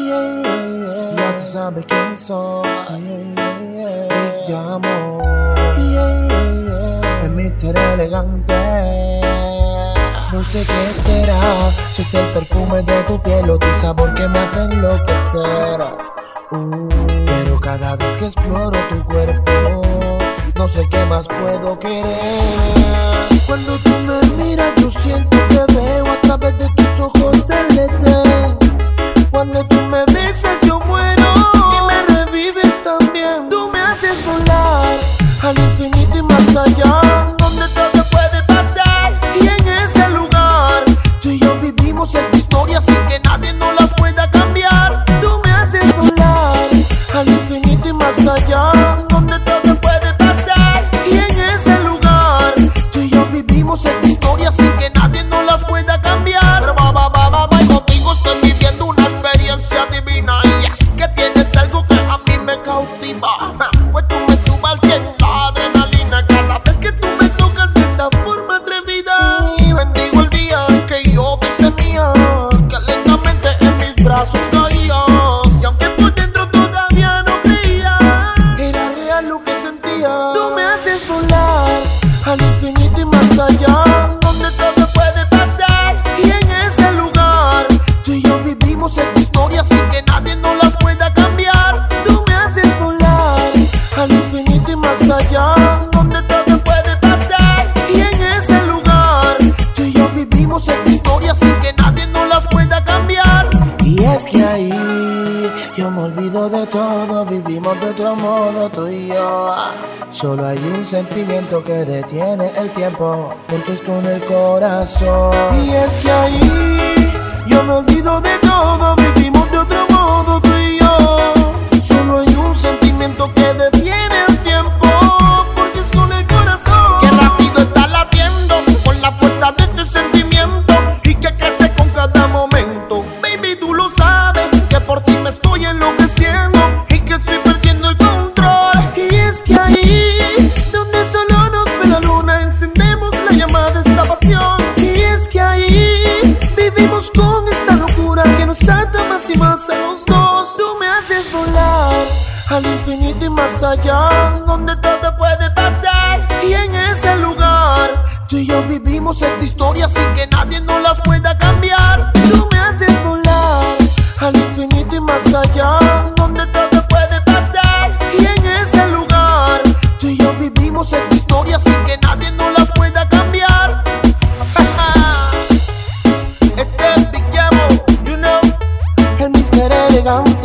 Ya tú sabes quién soy. Me llamo el Mr. Elegante. No sé qué será, si es el perfume de tu piel o tu sabor que me hace enloquecer. Pero cada vez que exploro tu cuerpo, no sé qué más puedo querer. Cuando tú me miras, yo siento que veo a través de tus ojos celestes. Cuando tú me besas, yo muero y me revives también. Tú me haces volar al infinito y más allá, donde todo puede pasar. Y en ese lugar, tú y yo vivimos esta historia sin que nadie nos la pueda cambiar. Tú me haces volar al infinito y más allá, donde todo puede pasar. Y en ese lugar, tú y yo vivimos esta historia sin que nadie nos la pueda cambiar. Pero contigo estoy viviendo una experiencia divina. Y es que tienes algo que a mí me cautiva. Pues tú me subas al 100 la adrenalina cada vez que tú me tocas de esa forma atrevida. Y bendigo el día en que yo te hice mía, que lentamente en mis brazos caías. Y aunque por dentro todavía no creía, era real lo que sentía. Tú me haces volar al infinito y más allá, donde todo puede pasar. Y en ese lugar, tú y yo vivimos esta historia sin que nadie nos la pueda cambiar. Tú me haces volar al infinito y más allá, donde todo puede pasar. Y en ese lugar, tú y yo vivimos esta historia sin que nadie nos la pueda cambiar. Y es que ahí yo me olvido de todo, vivimos de otro modo tú y yo. Solo hay un sentimiento que detiene el tiempo, porque es con el corazón. Y es que ahí yo me olvido de todo, vivimos de otro modo tú y yo. Solo hay un sentimiento que detiene el tiempo, porque es con el corazón. Que rápido está latiendo con la fuerza de este sentimiento y que crece con cada momento. Baby, tú lo sabes, que por ti me estoy enloqueciendo y que estoy perdiendo el control. Y es que ahí, donde solo nos ve la luna, encendemos la llama de esta pasión. Y es que ahí vivimos con esta locura que nos ata más y más a los dos. Tú me haces volar al infinito y más allá, donde todo puede pasar. Y en ese lugar, tú y yo vivimos esta historia sin que nadie nos la pueda cambiar. Tú me haces volar al infinito y más allá, donde todo puede pasar. Y en ese lugar, tú y yo vivimos esta historia sin que nadie nos la pueda cambiar. Este es Big Llamo, you know, el Mr. Elegante.